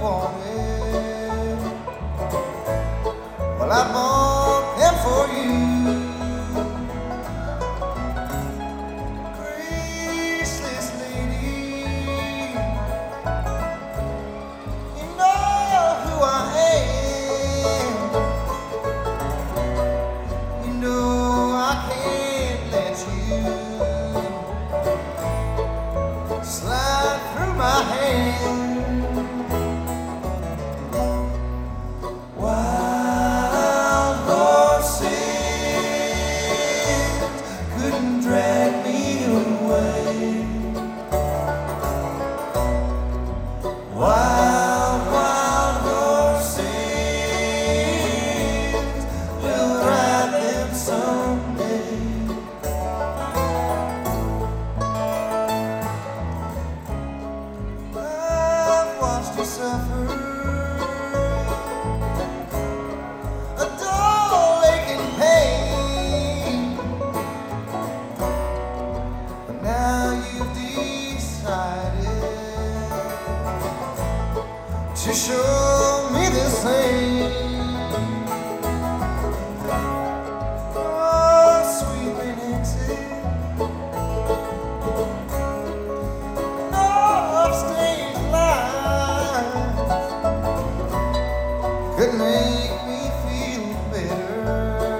wanted. Well, I bought them for you. Graceless lady, you know who I am. You know I can't let you slide through my hands. Wild horses couldn't drag me away. Wild, wild horses, we'll ride them someday. I've watched you suffer, a dull aching pain, but now you've decided to show me the same. Oh, sweet Nancy, no upstage life could make me feel better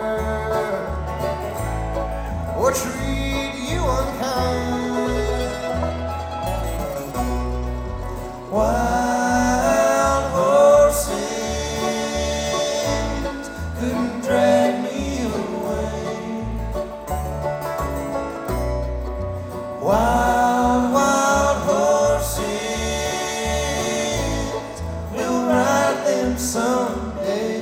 or treat you unkind. Wild horses couldn't drag me away. Wild, wild horses, we'll ride them someday.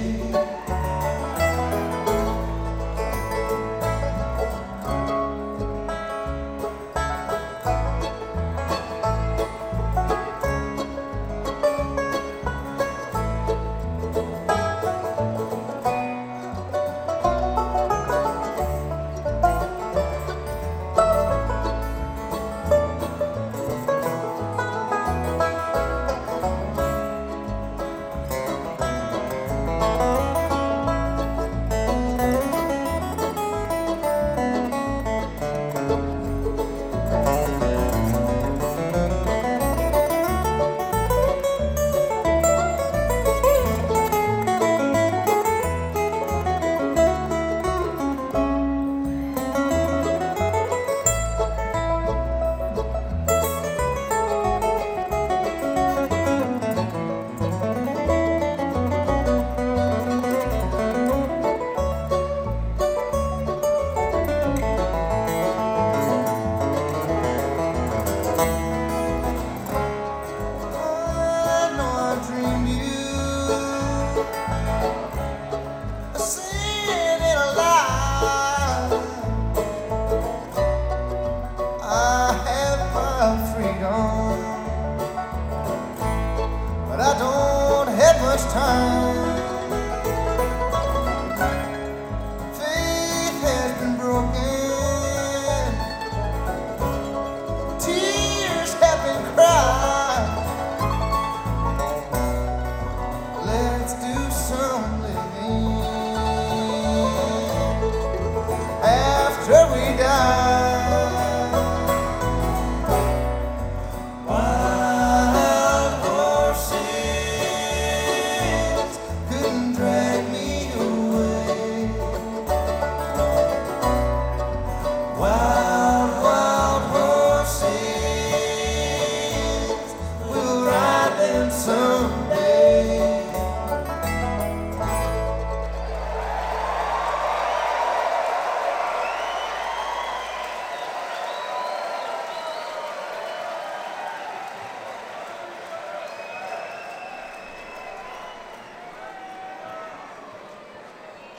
But I don't have much time.